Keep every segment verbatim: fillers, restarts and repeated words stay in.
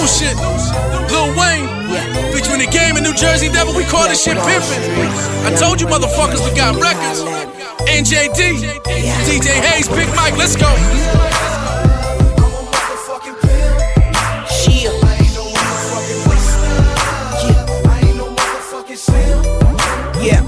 new shit. Lil Wayne, featuring the Game and New Jersey Devil. We call this shit pimpin'. I told you motherfuckers we got records. N J D, D J Hayes, Big Mike, let's go. Yeah.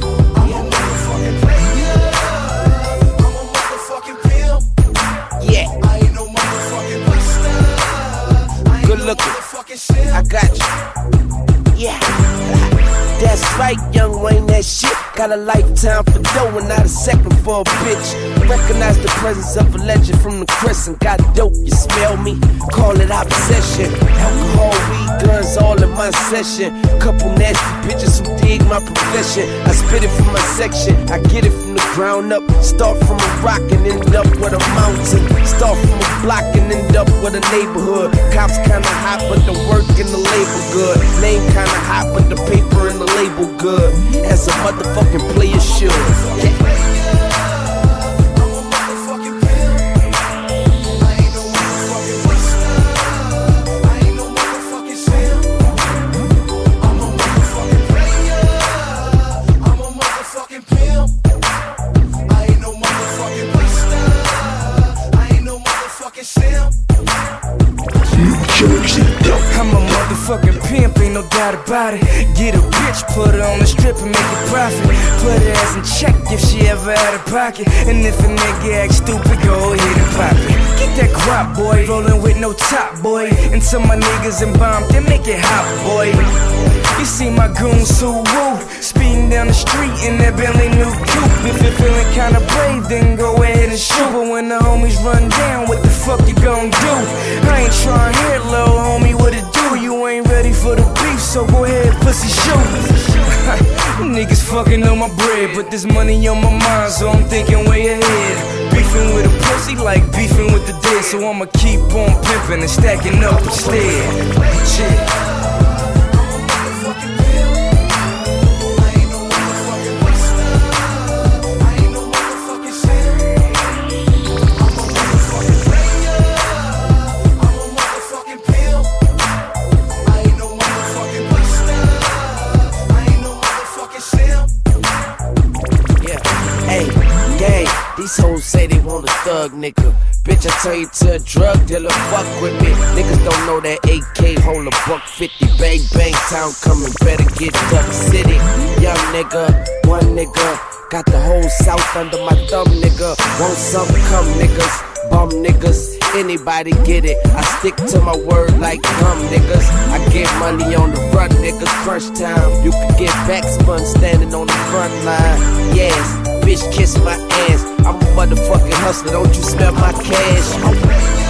Good looking, I got you. Yeah, that's right, young Wayne, that shit. Got a lifetime for dough and not a second for a bitch. Recognize the presence of a legend from the crescent. Got dope, you smell me? Call it obsession. Alcohol, weed, guns, all in my session. Couple nasty bitches who dig my profession. I spit it from my section, I get it from the ground up. Start from a rock and end up with a mountain. Start from a block and end up with a neighborhood. Cops kinda hot, but the work and the label good. Name kinda hot, but the paper and the label good. As a motherfucking player should. Yeah. I'm a motherfucking pimp, ain't no doubt about it. Get a bitch, put her on the strip and make a profit. Put her ass in check if she ever out of pocket. And if a nigga act stupid, go ahead and pop it. Get that guap, boy, rollin' with no top, boy. And some my niggas in bomb, they make it hot, boy. You see my goons so woo, speeding down the street in that Bentley new coupe. If you're feeling kinda brave, then go ahead and shoot. But when the homies run down, what the fuck you gon' do? I ain't tryna hear it, little homie, what it do? You ain't ready for the beef, so go ahead, pussy, shoot. Niggas fucking on my bread, but there's money on my mind, so I'm thinking way ahead. Beefing with a pussy like beefing with the dead, so I'ma keep on pimping and stacking up instead. Shit. These hoes say they want a thug nigga. Bitch, I turn you to a drug dealer, fuck with me. Niggas don't know that A K hold a buck fifty. Bang, bang, town coming, better get Duck City. Young nigga, one nigga. Got the whole South under my thumb, nigga. Want something, come niggas, bum niggas. Anybody get it, I stick to my word like gum niggas. I get money on the run, niggas, crunch time. You can get back spun standing on the front line. Yes, bitch kiss my ass, I'm a motherfucking hustler, don't you smell my cash?